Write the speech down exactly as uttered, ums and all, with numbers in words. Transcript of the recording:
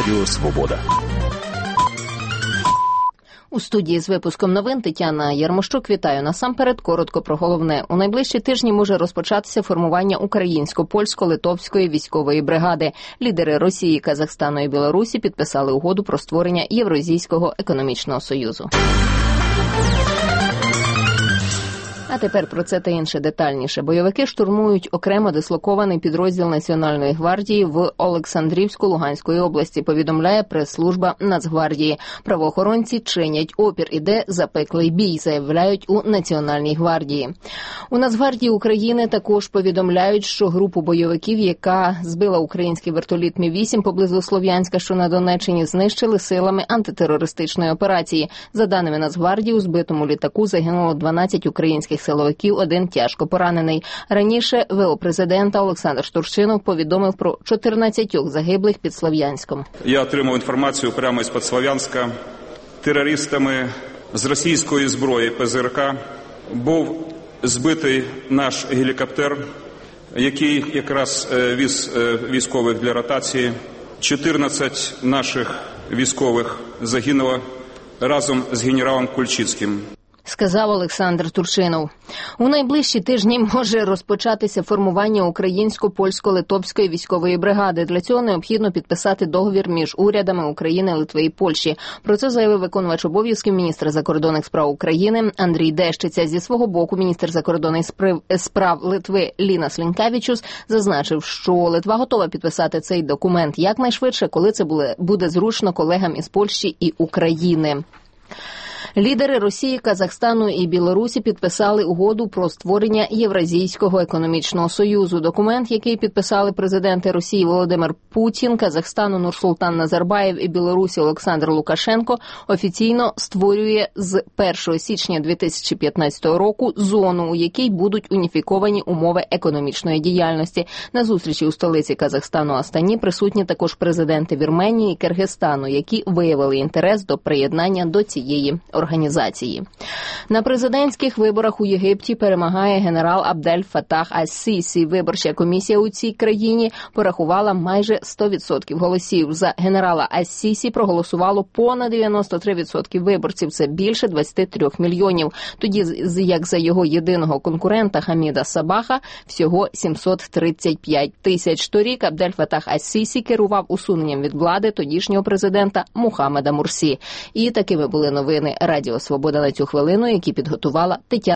Радіо Свобода. У студії з випуском новин Тетяна Ярмощук. Вітаю. Насамперед, коротко про головне. У найближчі тижні може розпочатися формування українсько-польсько-литовської військової бригади. Лідери Росії, Казахстану і Білорусі підписали угоду про створення Євразійського економічного союзу. А тепер про це та інше детальніше. Бойовики штурмують окремо дислокований підрозділ Національної гвардії в Олександрівську-Луганської області, повідомляє прес-служба Нацгвардії. Правоохоронці чинять опір, іде запеклий бій, заявляють у Національній гвардії. У Нацгвардії України також повідомляють, що групу бойовиків, яка збила український вертоліт Мі вісім поблизу Слов'янська, що на Донеччині, знищили силами антитерористичної операції. За даними Нацгвардії, у збитому літаку загинуло дванадцять українських силовиків, один тяжко поранений. Раніше ВО президента Олександр Турчинов повідомив про чотирнадцятьох загиблих під Слов'янськом. Я отримав інформацію прямо із-під Слов'янська. Терористами з російської зброї ПЗРК був збитий наш гелікоптер, який якраз віз військових для ротації. чотирнадцять наших військових загинуло разом з генералом Кульчицьким, сказав Олександр Турчинов. У найближчі тижні може розпочатися формування українсько-польсько-литовської військової бригади. Для цього необхідно підписати договір між урядами України, Литви і Польщі. Про це заявив виконувач обов'язків міністра закордонних справ України Андрій Дещиця. Зі свого боку міністр закордонних справ Литви Лінас Лінкевічус зазначив, що Литва готова підписати цей документ якнайшвидше, коли це буде зручно колегам із Польщі і України. Лідери Росії, Казахстану і Білорусі підписали угоду про створення Євразійського економічного союзу. Документ, який підписали президенти Росії Володимир Путін, Казахстану Нурсултан Назарбаєв і Білорусі Олександр Лукашенко, офіційно створює з першого січня дві тисячі п'ятнадцятого року зону, у якій будуть уніфіковані умови економічної діяльності. На зустрічі у столиці Казахстану Астані присутні також президенти Вірменії і Киргизстану, які виявили інтерес до приєднання до цієї організації. Організації. На президентських виборах у Єгипті перемагає генерал Абдель Фатах ас-Сісі. Виборча комісія у цій країні порахувала майже сто відсотків голосів. За генерала ас-Сісі проголосувало понад дев'яносто три відсотки виборців. Це більше двадцять три мільйонів. Тоді як за його єдиного конкурента Хаміда Сабаха всього сімсот тридцять п'ять тисяч. Торік Абдель Фатах ас-Сісі керував усуненням від влади тодішнього президента Мухаммеда Мурсі. І такими були новини Радіо Свобода на цю хвилину, які підготувала Тетяна